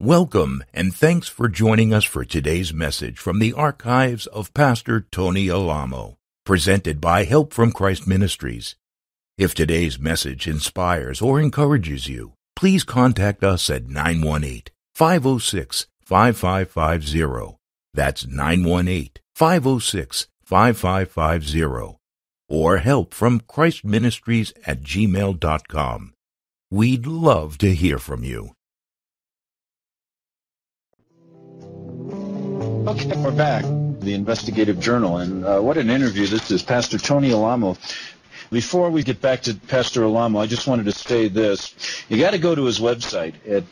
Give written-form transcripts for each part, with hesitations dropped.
Welcome, and thanks for joining us for today's message from the archives of Pastor Tony Alamo, presented by Help from Christ Ministries. If today's message inspires or encourages you, please contact us at 918-506-5550. That's 918-506-5550. Or helpfromchristministries@gmail.com. We'd love to hear from you. Okay, we're back. The Investigative Journal, and what an interview this is. Pastor Tony Alamo. Before we get back to Pastor Alamo, I just wanted to say this. You got to go to his website at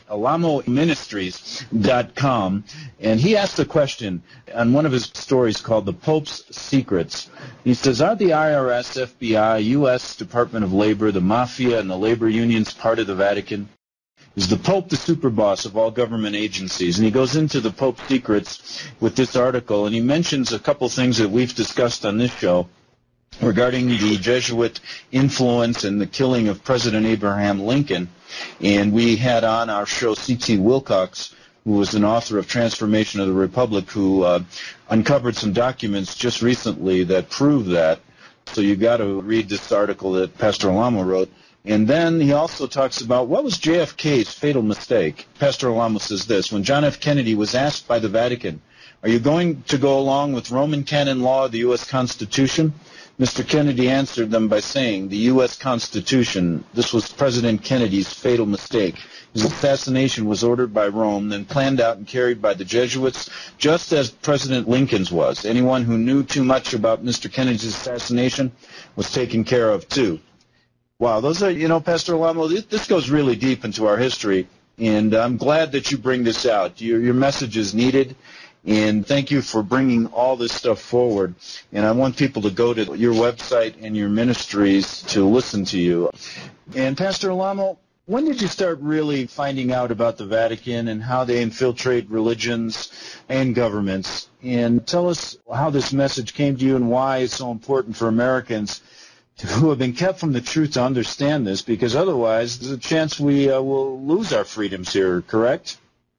alamoministries.com, and he asked a question on one of his stories called The Pope's Secrets. He says, are the IRS, FBI, U.S. Department of Labor, the Mafia, and the labor unions part of the Vatican? Is the Pope the superboss of all government agencies? And he goes into the Pope's secrets with this article, and he mentions a couple things that we've discussed on this show regarding the Jesuit influence and the killing of President Abraham Lincoln. And we had on our show C.T. Wilcox, who was an author of Transformation of the Republic, who uncovered some documents just recently that prove that. So you've got to read this article that Pastor Alamo wrote. And then he also talks about what was JFK's fatal mistake. Pastor Alamo says this: when John F. Kennedy was asked by the Vatican, are you going to go along with Roman canon law of the U.S. Constitution? Mr. Kennedy answered them by saying, the U.S. Constitution, this was President Kennedy's fatal mistake. His assassination was ordered by Rome, then planned out and carried by the Jesuits, just as President Lincoln's was. Anyone who knew too much about Mr. Kennedy's assassination was taken care of, too. Wow, those are, Pastor Alamo, this goes really deep into our history, and I'm glad that you bring this out. Your message is needed, and thank you for bringing all this stuff forward. And I want people to go to your website and your ministries to listen to you. And Pastor Alamo, when did you start really finding out about the Vatican and how they infiltrate religions and governments? And tell us how this message came to you and why it's so important for Americans who have been kept from the truth to understand this, because otherwise there's a chance we will lose our freedoms here, correct?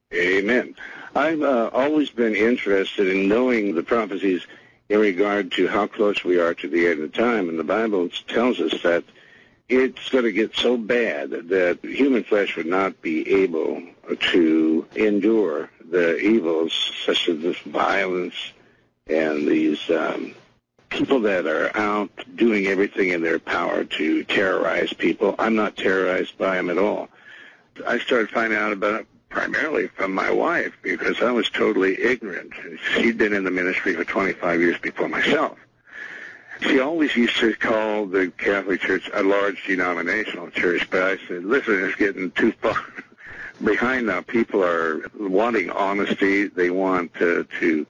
Amen. I've always been interested in knowing the prophecies in regard to how close we are to the end of time, and the Bible tells us that it's going to get so bad that human flesh would not be able to endure the evils such as this violence and these people that are out doing everything in their power to terrorize people. I'm not terrorized by them at all. I started finding out about it primarily from my wife because I was totally ignorant. She'd been in the ministry for 25 years before myself. She always used to call the Catholic Church a large denominational church, but I said, listen, it's getting too far behind now. People are wanting honesty. They want to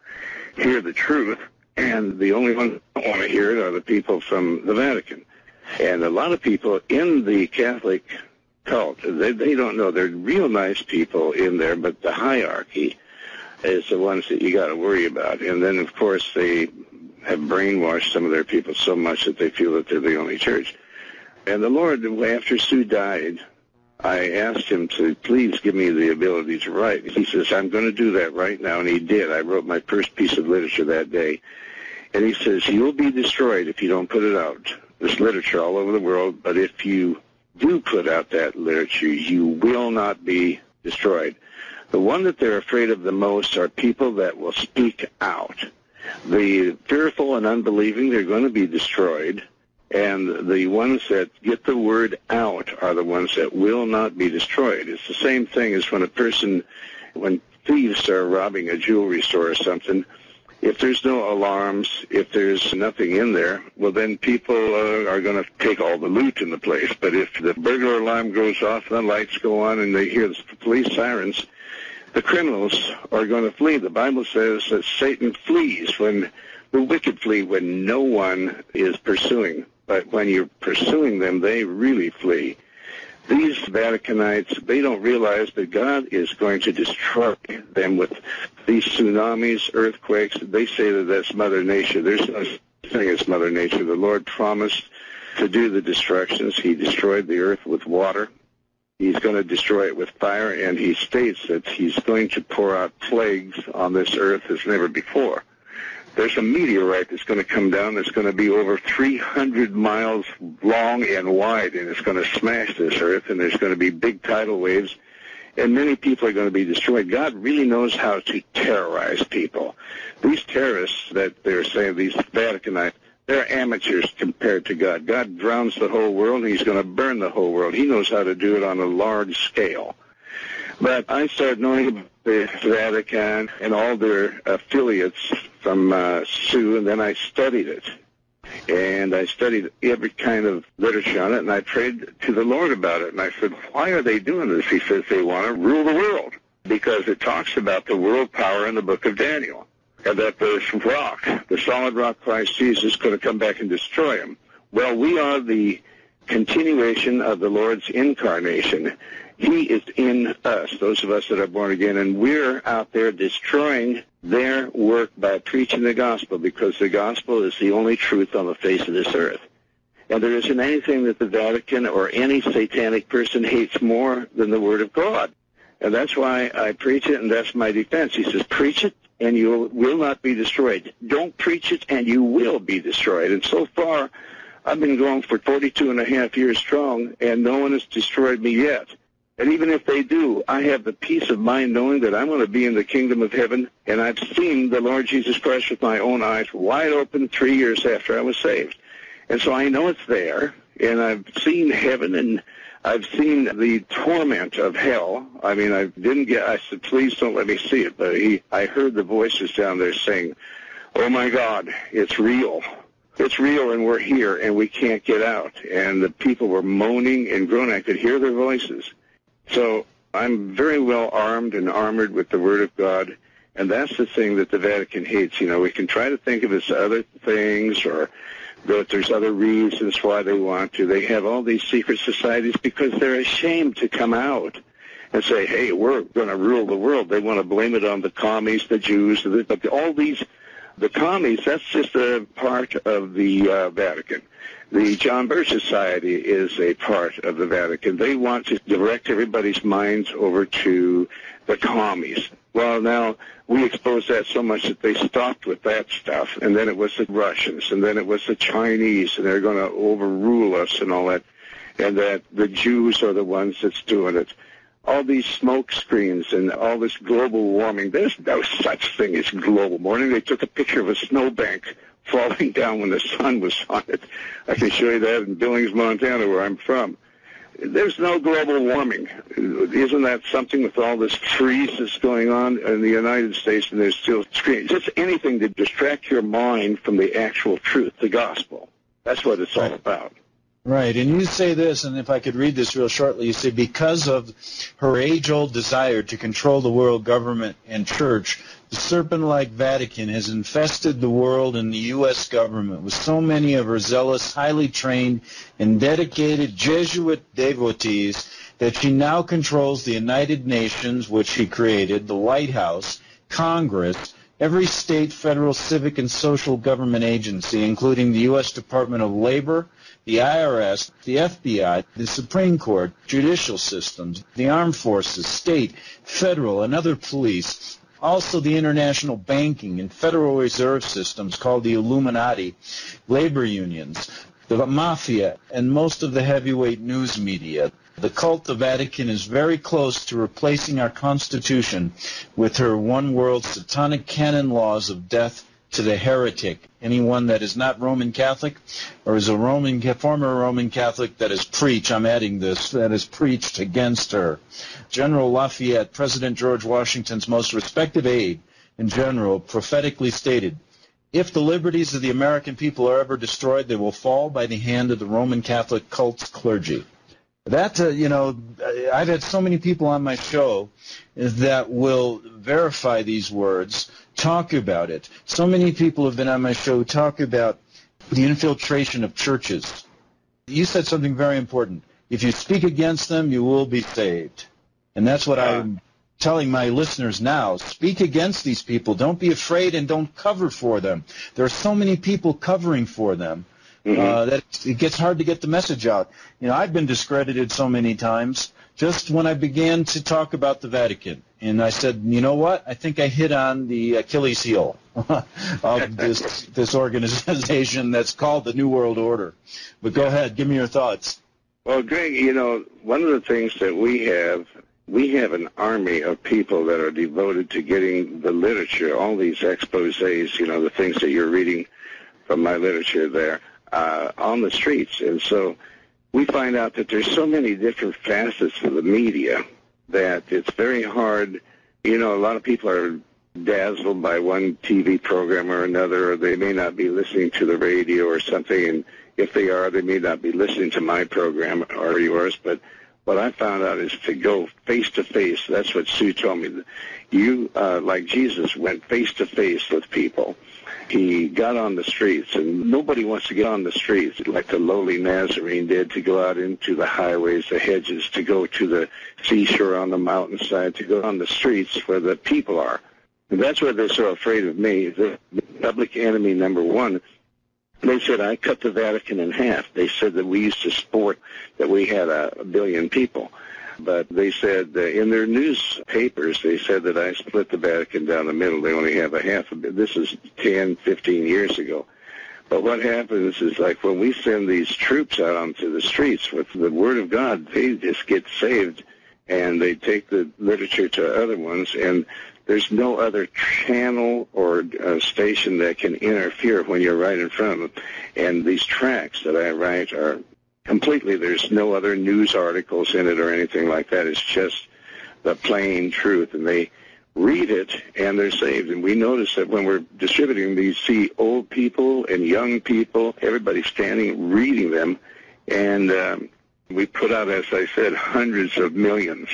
hear the truth. And the only ones who don't want to hear it are the people from the Vatican. And a lot of people in the Catholic cult, they don't know. They're real nice people in there, but the hierarchy is the ones that you got to worry about. And then, of course, they have brainwashed some of their people so much that they feel that they're the only church. And the Lord, after Sue died, I asked him to please give me the ability to write. He says, I'm going to do that right now, and he did. I wrote my first piece of literature that day. And he says, you'll be destroyed if you don't put it out. There's literature all over the world, but if you do put out that literature, you will not be destroyed. The one that they're afraid of the most are people that will speak out. The fearful and unbelieving, they're going to be destroyed. And the ones that get the word out are the ones that will not be destroyed. It's the same thing as when thieves are robbing a jewelry store or something. If there's no alarms, if there's nothing in there, well, then people are going to take all the loot in the place. But if the burglar alarm goes off, the lights go on, and they hear the police sirens, the criminals are going to flee. The Bible says that Satan flees when the wicked flee when no one is pursuing. But when you're pursuing them, they really flee. These Vaticanites, they don't realize that God is going to destroy them with these tsunamis, earthquakes. They say that that's Mother Nature. There's no thing as Mother Nature. The Lord promised to do the destructions. He destroyed the earth with water. He's going to destroy it with fire, and he states that he's going to pour out plagues on this earth as never before. There's a meteorite that's going to come down that's going to be over 300 miles long and wide, and it's going to smash this earth, and there's going to be big tidal waves, and many people are going to be destroyed. God really knows how to terrorize people. These terrorists that they're saying, these Vaticanites, they're amateurs compared to God. God drowns the whole world, and he's going to burn the whole world. He knows how to do it on a large scale. But I started knowing about the Vatican and all their affiliates from Sue, and then I studied it. And I studied every kind of literature on it, and I prayed to the Lord about it. And I said, why are they doing this? He says they want to rule the world, because it talks about the world power in the book of Daniel, and that this rock, the solid rock Christ Jesus, is going to come back and destroy him. Well, we are the continuation of the Lord's incarnation. He is in us, those of us that are born again, and we're out there destroying their work by preaching the gospel, because the gospel is the only truth on the face of this earth. And there isn't anything that the Vatican or any satanic person hates more than the Word of God. And that's why I preach it, and that's my defense. He says, preach it, and you will not be destroyed. Don't preach it, and you will be destroyed. And so far, I've been going for 42 and a half years strong, and no one has destroyed me yet. And even if they do, I have the peace of mind knowing that I'm going to be in the kingdom of heaven, and I've seen the Lord Jesus Christ with my own eyes wide open 3 years after I was saved. And so I know it's there, and I've seen heaven, and I've seen the torment of hell. I mean, I said, please don't let me see it, but I heard the voices down there saying, oh my God, it's real. It's real, and we're here, and we can't get out. And the people were moaning and groaning. I could hear their voices. So I'm very well armed and armored with the Word of God, and that's the thing that the Vatican hates. You know, we can try to think of it as other things, or that there's other reasons why they want to. They have all these secret societies because they're ashamed to come out and say, hey, we're going to rule the world. They want to blame it on the commies, the Jews, but all these, the commies, that's just a part of the Vatican. The John Birch Society is a part of the Vatican. They want to direct everybody's minds over to the commies. Well, now, we exposed that so much that they stopped with that stuff, and then it was the Russians, and then it was the Chinese, and they're going to overrule us and all that, and that the Jews are the ones that's doing it. All these smoke screens and all this global warming, there's no such thing as global warming. They took a picture of a snowbank falling down when the sun was on it. I can show you that in Billings, Montana, where I'm from. There's no global warming. Isn't that something with all this freeze that's going on in the United States, and there's still screens? Just anything to distract your mind from the actual truth, the gospel. That's what it's all about. Right, and you say this, and if I could read this real shortly, you say, because of her age-old desire to control the world government and church, the serpent-like Vatican has infested the world and the U.S. government with so many of her zealous, highly trained, and dedicated Jesuit devotees that she now controls the United Nations, which she created, the White House, Congress, every state, federal, civic, and social government agency, including the U.S. Department of Labor, the IRS, the FBI, the Supreme Court, judicial systems, the armed forces, state, federal, and other police, also the international banking and Federal Reserve systems called the Illuminati, labor unions, the mafia, and most of the heavyweight news media. The cult of Vatican is very close to replacing our Constitution with her one-world satanic canon laws of death to the heretic, anyone that is not Roman Catholic or is a former Roman Catholic that has preached, I'm adding this, that has preached against her. General Lafayette, President George Washington's most respected aide in general, prophetically stated, if the liberties of the American people are ever destroyed, they will fall by the hand of the Roman Catholic cult's clergy. That, I've had so many people on my show that will verify these words, talk about it. So many people have been on my show talk about the infiltration of churches. You said something very important. If you speak against them, you will be saved. And that's what I'm telling my listeners now. Speak against these people. Don't be afraid, and don't cover for them. There are so many people covering for them. That it gets hard to get the message out. You know, I've been discredited so many times just when I began to talk about the Vatican. And I said, you know what? I think I hit on the Achilles heel of this organization that's called the New World Order. But go ahead, give me your thoughts. Well, Greg, one of the things that we have an army of people that are devoted to getting the literature, all these exposés, the things that you're reading from my literature there, on the streets. And so we find out that there's so many different facets of the media that it's very hard. A lot of people are dazzled by one TV program or another, or they may not be listening to the radio or something, and if they are, they may not be listening to my program or yours. But what I found out is to go face-to-face. That's what Sue told me. You, like Jesus, went face-to-face with people. He got on the streets, and nobody wants to get on the streets like the lowly Nazarene did, to go out into the highways, the hedges, to go to the seashore on the mountainside, to go on the streets where the people are. And that's why they're so afraid of me. The public enemy number one, they said I cut the Vatican in half. They said that we used to sport that we had a billion people. But they said in their newspapers, they said that I split the Vatican down the middle. They only have a half of it. This is 10, 15 years ago. But what happens is, like, when we send these troops out onto the streets with the Word of God, they just get saved, and they take the literature to other ones, and there's no other channel or station that can interfere when you're right in front of them. And these tracts that I write are completely, there's no other news articles in it or anything like that. It's just the plain truth. And they read it, and they're saved. And we notice that when we're distributing these, see old people and young people, everybody standing, reading them. And we put out, as I said, hundreds of millions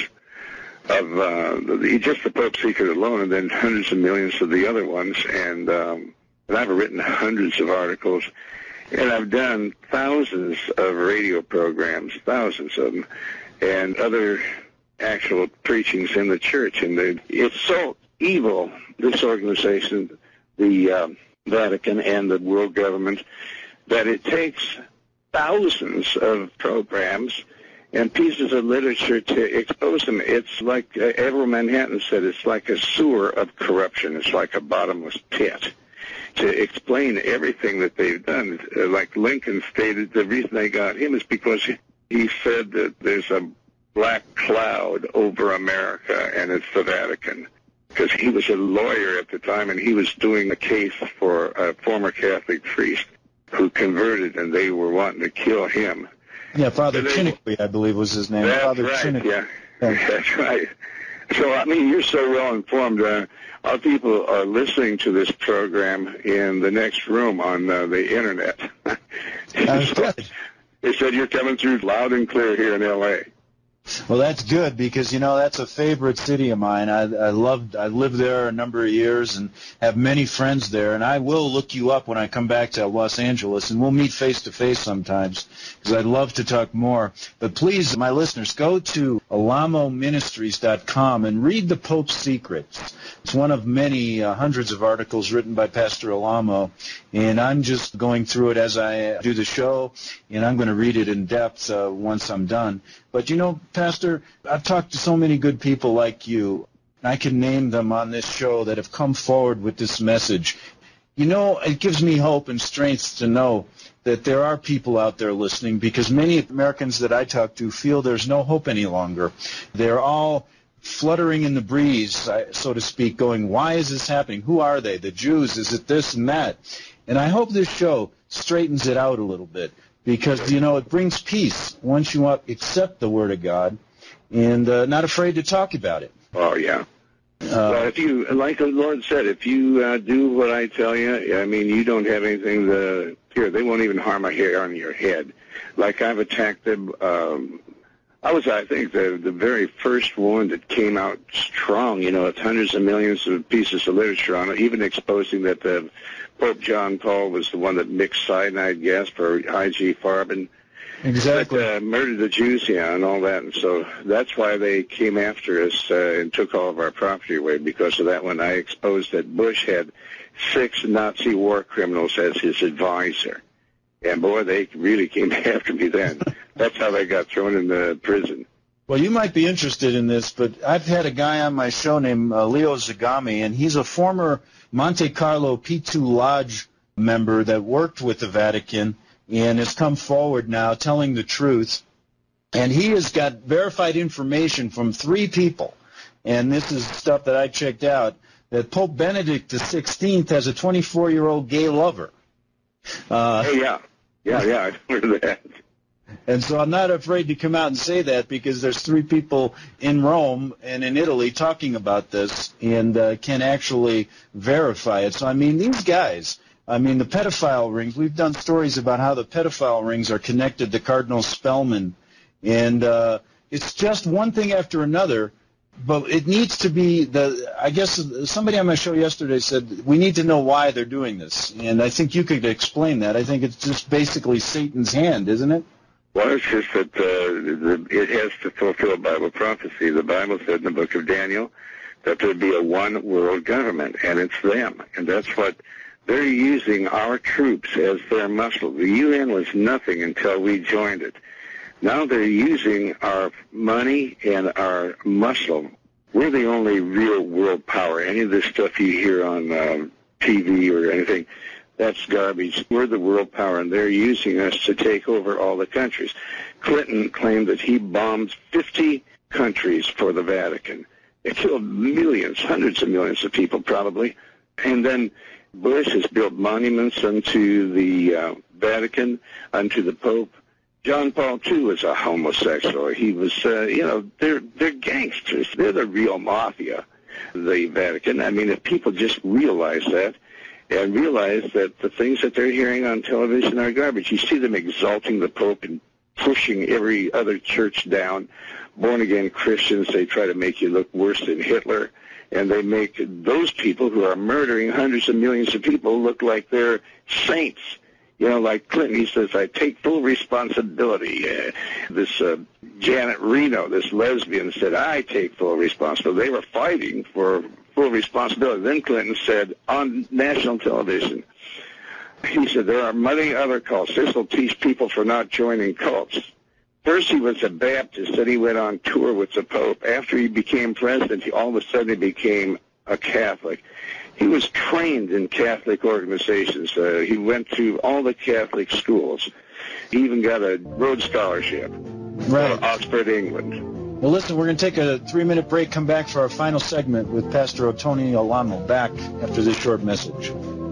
of just the Pope's Secret alone, and then hundreds of millions of the other ones. And I've written hundreds of articles. And I've done thousands of radio programs, thousands of them, and other actual preachings in the church. And it's so evil, this organization, the Vatican and the world government, that it takes thousands of programs and pieces of literature to expose them. It's like Edward Manhattan said, it's like a sewer of corruption. It's like a bottomless pit. To explain everything that they've done, like Lincoln stated, the reason they got him is because he said that there's a black cloud over America, and it's the Vatican. Because he was a lawyer at the time, and he was doing a case for a former Catholic priest who converted, and they were wanting to kill him. Yeah, Father Chiniquy, I believe was his name. That's Father right, Chiniquy. yeah. That's right. So, I mean, you're so well informed. Our people are listening to this program in the next room on the Internet. Good. They said you're coming through loud and clear here in L.A. Well, that's good, because, that's a favorite city of mine. I lived there a number of years and have many friends there, and I will look you up when I come back to Los Angeles, and we'll meet face-to-face sometimes, because I'd love to talk more. But please, my listeners, go to alamoministries.com and read The Pope's Secrets. It's one of many hundreds of articles written by Pastor Alamo, and I'm just going through it as I do the show, and I'm going to read it in depth once I'm done. But, Pastor, I've talked to so many good people like you. I can name them on this show that have come forward with this message. It gives me hope and strength to know that there are people out there listening, because many Americans that I talk to feel there's no hope any longer. They're all fluttering in the breeze, so to speak, going, why is this happening? Who are they? The Jews? Is it this and that? And I hope this show straightens it out a little bit. Because, it brings peace once you accept the Word of God and not afraid to talk about it. Oh, yeah. Well, if you, like the Lord said, if you do what I tell you, I mean, you don't have anything to fear. They won't even harm a hair on your head. Like I've attacked them. I think, the very first one that came out strong, with hundreds of millions of pieces of literature on it, even exposing that the Pope John Paul was the one that mixed cyanide gas for IG Farben. Exactly. That murdered the Jews, and all that. And so that's why they came after us and took all of our property away, because of that one. I exposed that Bush had 6 Nazi war criminals as his advisor. And, boy, they really came after me then. That's how they got thrown in the prison. Well, you might be interested in this, but I've had a guy on my show named Leo Zagami, and he's a former Monte Carlo P2 Lodge member that worked with the Vatican and has come forward now telling the truth. And he has got verified information from 3 people, and this is stuff that I checked out, that Pope Benedict XVI has a 24-year-old gay lover. Yeah, I heard that. And so I'm not afraid to come out and say that, because there's 3 people in Rome and in Italy talking about this and can actually verify it. So, I mean, these guys, the pedophile rings, we've done stories about how the pedophile rings are connected to Cardinal Spellman. And it's just one thing after another, but it needs to be I guess somebody on my show yesterday said we need to know why they're doing this. And I think you could explain that. I think it's just basically Satan's hand, isn't it? Well, it's just that it has to fulfill Bible prophecy. The Bible said in the book of Daniel that there'd be a one world government, and it's them. And that's what they're using, our troops as their muscle. The UN was nothing until we joined it. Now they're using our money and our muscle. We're the only real world power. Any of this stuff you hear on TV or anything, that's garbage. We're the world power, and they're using us to take over all the countries. Clinton claimed that he bombed 50 countries for the Vatican. It killed millions, hundreds of millions of people probably. And then Bush has built monuments unto the Vatican, unto the Pope. John Paul II was a homosexual. He was, they're gangsters. They're the real mafia, the Vatican. I mean, if people just realize that, and realize that the things that they're hearing on television are garbage. You see them exalting the Pope and pushing every other church down. Born-again Christians, they try to make you look worse than Hitler, and they make those people who are murdering hundreds of millions of people look like they're saints. You know, like Clinton, he says, I take full responsibility. This Janet Reno, this lesbian, said, I take full responsibility. They were fighting for full responsibility. Then Clinton said on national television, he said, there are many other cults. This will teach people for not joining cults. First he was a Baptist, then he went on tour with the Pope. After he became president, all of a sudden he became a Catholic. He was trained in Catholic organizations. He went to all the Catholic schools. He even got a Rhodes Scholarship for Oxford, England. Well, listen, we're going to take a 3-minute break, come back for our final segment with Pastor Tony Alamo, back after this short message.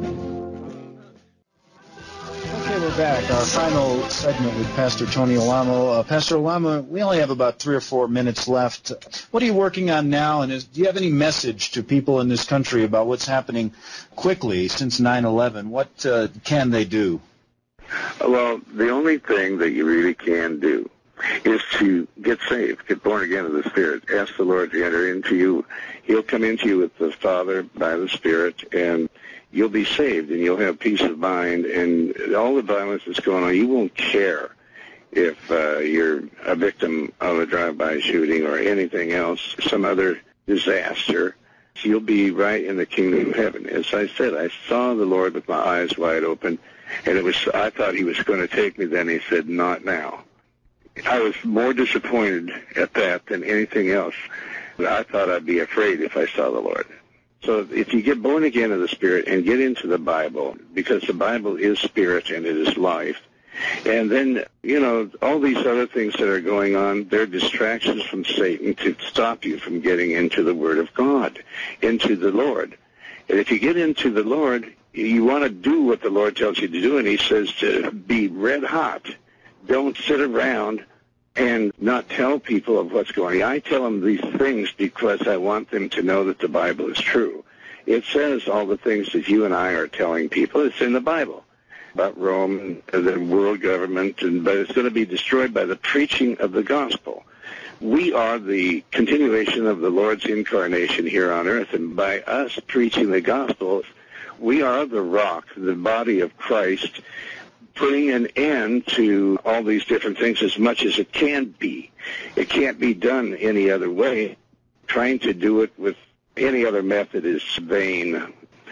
Okay, we're back. Our final segment with Pastor Tony Alamo. Pastor Alamo, we only have about 3 or 4 minutes left. What are you working on now, and do you have any message to people in this country about what's happening quickly since 9/11? What can they do? Well, the only thing that you really can do is to get saved, get born again of the Spirit. Ask the Lord to enter into you. He'll come into you with the Father by the Spirit, and you'll be saved, and you'll have peace of mind, and all the violence that's going on, you won't care if you're a victim of a drive-by shooting or anything else, some other disaster. You'll be right in the kingdom of heaven. As I said, I saw the Lord with my eyes wide open, and I thought he was going to take me. Then he said, not now. I was more disappointed at that than anything else. I thought I'd be afraid if I saw the Lord. So if you get born again of the Spirit and get into the Bible, because the Bible is spirit and it is life, and then, all these other things that are going on, they're distractions from Satan to stop you from getting into the Word of God, into the Lord. And if you get into the Lord, you want to do what the Lord tells you to do, and he says to be red hot. Don't sit around and not tell people of what's going on. I tell them these things because I want them to know that the Bible is true. It says all the things that you and I are telling people. It's in the Bible about Rome and the world government, but it's going to be destroyed by the preaching of the gospel. We are the continuation of the Lord's incarnation here on earth, and by us preaching the gospel, we are the rock, the body of Christ, putting an end to all these different things as much as it can be. It can't be done any other way. Trying to do it with any other method is vain.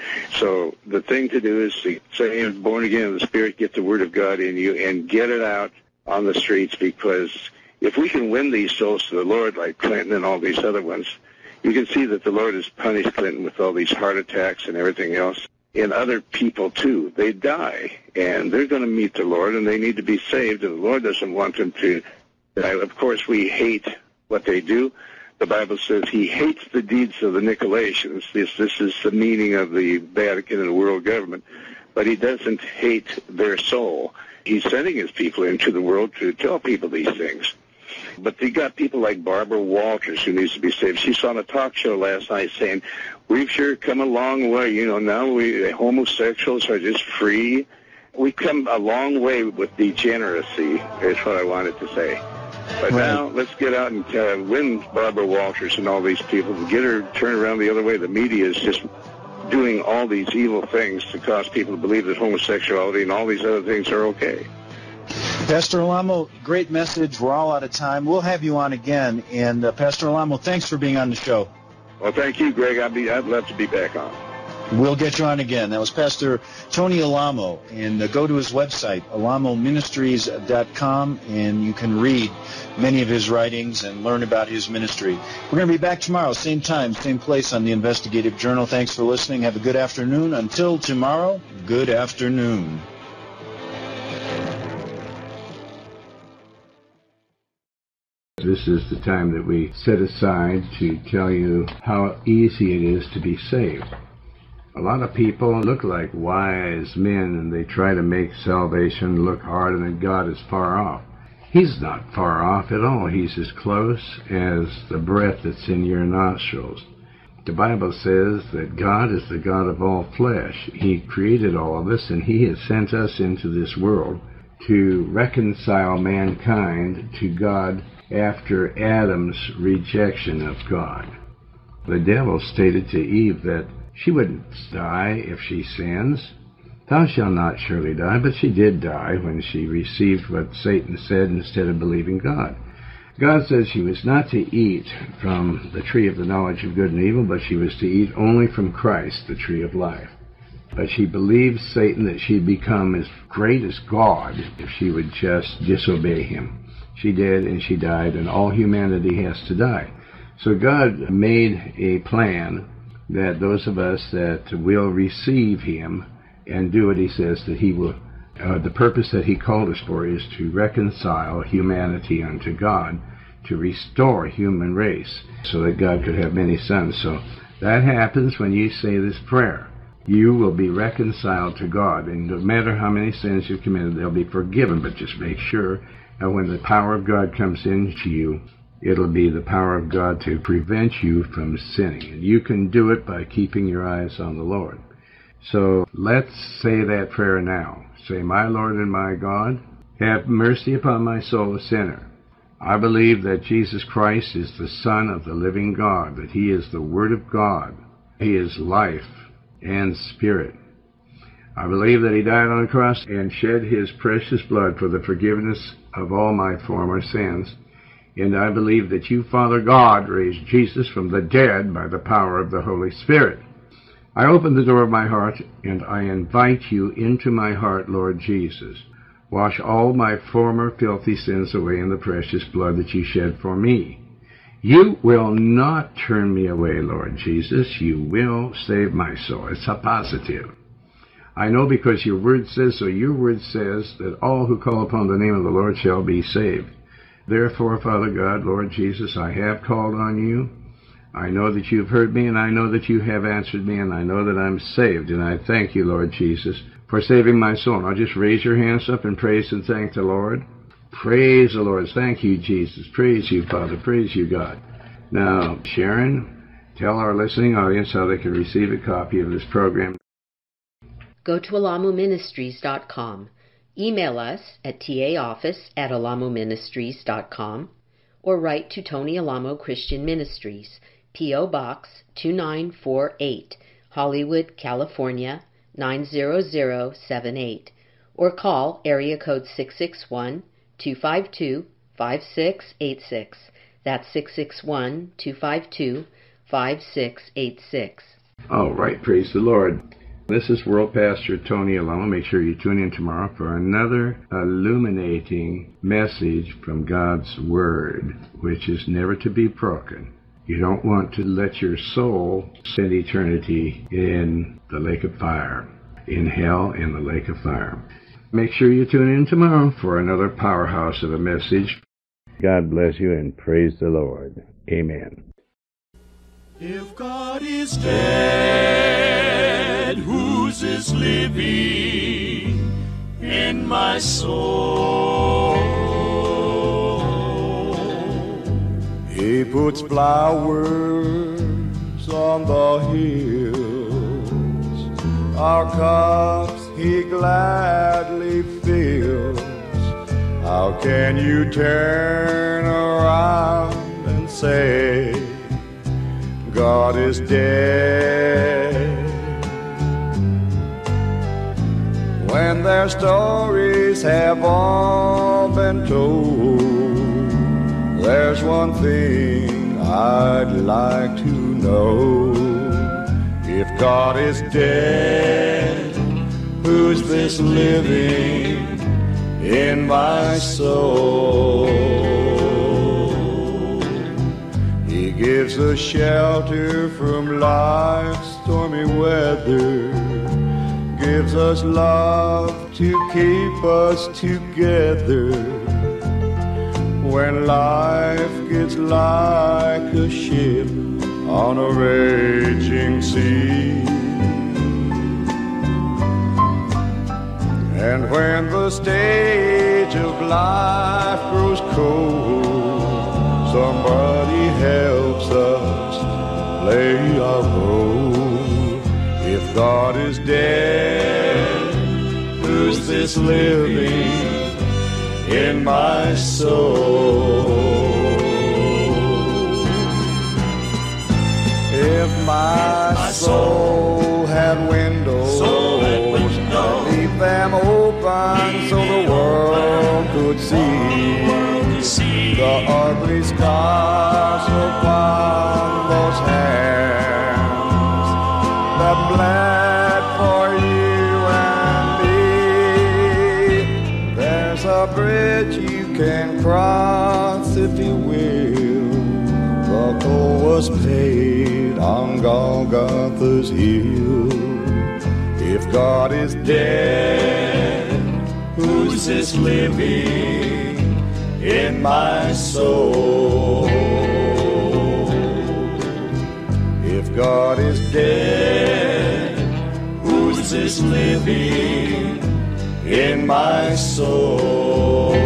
So the thing to do is to say, born again of the Spirit, get the Word of God in you and get it out on the streets, because if we can win these souls to the Lord, like Clinton and all these other ones, you can see that the Lord has punished Clinton with all these heart attacks and everything else. And other people, too, they die, and they're going to meet the Lord, and they need to be saved, and the Lord doesn't want them to die. Of course, we hate what they do. The Bible says he hates the deeds of the Nicolaitans. This is the meaning of the Vatican and the world government. But he doesn't hate their soul. He's sending his people into the world to tell people these things. But they got people like Barbara Walters who needs to be saved. She saw on a talk show last night saying, we've sure come a long way. Now homosexuals are just free. We've come a long way with degeneracy, is what I wanted to say. But now let's get out and win Barbara Walters and all these people and get her turned around the other way. The media is just doing all these evil things to cause people to believe that homosexuality and all these other things are okay. Pastor Alamo, great message. We're all out of time. We'll have you on again. And Pastor Alamo, thanks for being on the show. Well, thank you, Greg. I'd love to be back on. We'll get you on again. That was Pastor Tony Alamo. And go to his website, alamoministries.com, and you can read many of his writings and learn about his ministry. We're going to be back tomorrow, same time, same place on the Investigative Journal. Thanks for listening. Have a good afternoon. Until tomorrow, good afternoon. This is the time that we set aside to tell you how easy it is to be saved. A lot of people look like wise men, and they try to make salvation look hard and that God is far off. He's not far off at all. He's as close as the breath that's in your nostrils. The Bible says that God is the God of all flesh. He created all of us, and He has sent us into this world to reconcile mankind to God after Adam's rejection of God. The devil stated to Eve that she wouldn't die if she sins. Thou shalt not surely die, but she did die when she received what Satan said instead of believing God. God says she was not to eat from the tree of the knowledge of good and evil, but she was to eat only from Christ, the tree of life. But she believed Satan that she'd become as great as God if she would just disobey him. She did, and she died, and all humanity has to die. So God made a plan that those of us that will receive Him and do what He says that He will, the purpose that He called us for is to reconcile humanity unto God, to restore human race, so that God could have many sons. So that happens when you say this prayer. You will be reconciled to God, and no matter how many sins you've committed, they'll be forgiven, but just make sure that when the power of God comes into you, it'll be the power of God to prevent you from sinning. And you can do it by keeping your eyes on the Lord. So let's say that prayer now. Say, my Lord and my God, have mercy upon my soul, a sinner. I believe that Jesus Christ is the Son of the living God, that He is the Word of God. He is life and spirit. I believe that He died on the cross and shed His precious blood for the forgiveness of all my former sins. And I believe that You, Father God, raised Jesus from the dead by the power of the Holy Spirit. I open the door of my heart, and I invite You into my heart, Lord Jesus. Wash all my former filthy sins away in the precious blood that You shed for me. You will not turn me away, Lord Jesus. You will save my soul. It's a positive. I know because Your word says so. Your word says that all who call upon the name of the Lord shall be saved. Therefore, Father God, Lord Jesus, I have called on You. I know that You've heard me, and I know that You have answered me, and I know that I'm saved. And I thank You, Lord Jesus, for saving my soul. Now just raise your hands up and praise and thank the Lord. Praise the Lord. Thank You, Jesus. Praise You, Father. Praise You, God. Now, Sharon, tell our listening audience how they can receive a copy of this program. Go to alamoministries.com. Email us at taoffice@alamoministries.com or write to Tony Alamo Christian Ministries, P.O. Box 2948, Hollywood, California 90078, or call area code 661-252-5686. That's 661-252-5686. All right, praise the Lord. This is World Pastor Tony Alamo. Make sure you tune in tomorrow for another illuminating message from God's Word, which is never to be broken. You don't want to let your soul spend eternity in the lake of fire, in hell, in the lake of fire. Make sure you tune in tomorrow for another powerhouse of a message. God bless you and praise the Lord. Amen. If God is dead, whose is living in my soul? He puts flowers on the hills, our cups He gladly fills. How can you turn around and say God is dead, when their stories have all been told? There's one thing I'd like to know. If God is dead, who's this living in my soul? He gives us shelter from life's stormy weather, gives us love to keep us together. When life gets like a ship on a raging sea, and when the stage of life grows cold, somebody helps us play our role. If God is dead, who's this living in my soul? If my soul had windows, I'd leave them open so the world could see the ugly scars upon those hands that bled for you and me. There's a bridge you can cross if you will. The toll was paid on Golgotha's hill. If God is dead, who's this living in my soul? If God is dead, who's this living in my soul?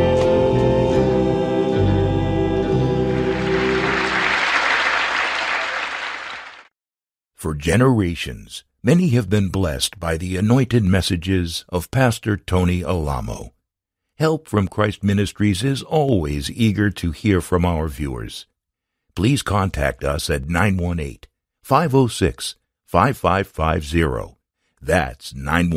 For generations, many have been blessed by the anointed messages of Pastor Tony Alamo. Help from Christ Ministries is always eager to hear from our viewers. Please contact us at 918-506-5550. That's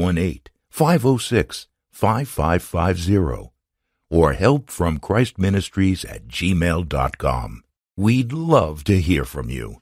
918-506-5550. Or helpfromchristministries@gmail.com. We'd love to hear from you.